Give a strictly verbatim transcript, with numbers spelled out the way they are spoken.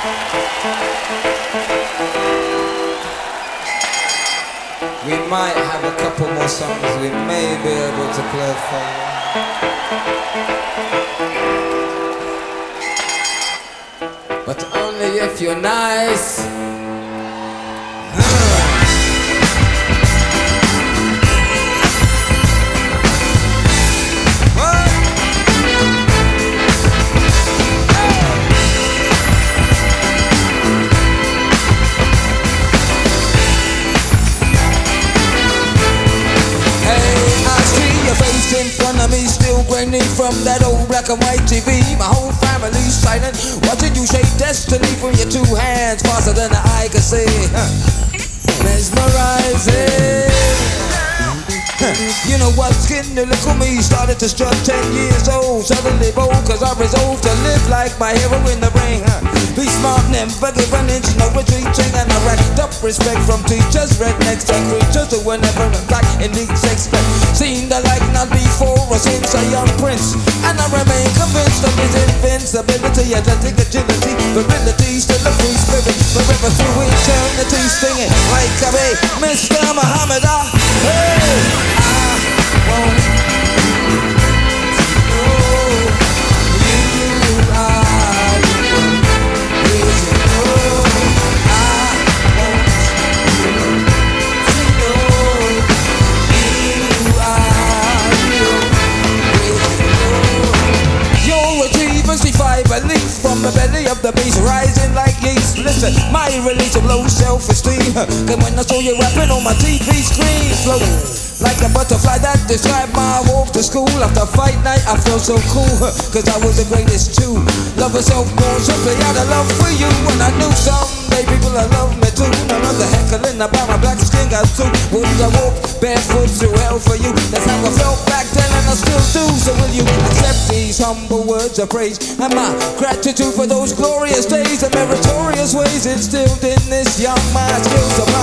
We might have a couple more songs we may be able to play for you. But only if you're nice. In front of me, still grainy from that old black and white T V. My whole family's silent, watching you shape destiny from your two hands, faster than the eye can see. Mesmerizing. You know what, skinny little me started to strut ten years old. Suddenly bold, cause I resolved to live like my hero in the ring. Be smart, never give an inch, no retreating. And I racked up respect from teachers, rednecks and creatures who were never attacked in needs expect. Seen the like not before or since a young prince. And I remain convinced of his invincibility, athletic agility, virility, still a free spirit. Forever through eternity, singing like a bee, Mister Muhammad. Ah, hey. I won't know you are crazy. I want you to know you are crazy. Your achievements defy belief from the belly of the beast, rising like yeast. Listen, my release of low self-esteem came when I saw you rapping on my T V screen, floating like a butterfly that described my walk to school. After fight night, I felt so cool, cause I was the greatest too. Love herself born simply out of love for you. And I knew someday people will love me too. None of the heckling about my black skin got through. Wouldn't I walk barefoot through hell for you? That's how I felt back then and I still do. So will you accept these humble words of praise and my gratitude for those glorious days and meritorious ways instilled in this young mind? Skills of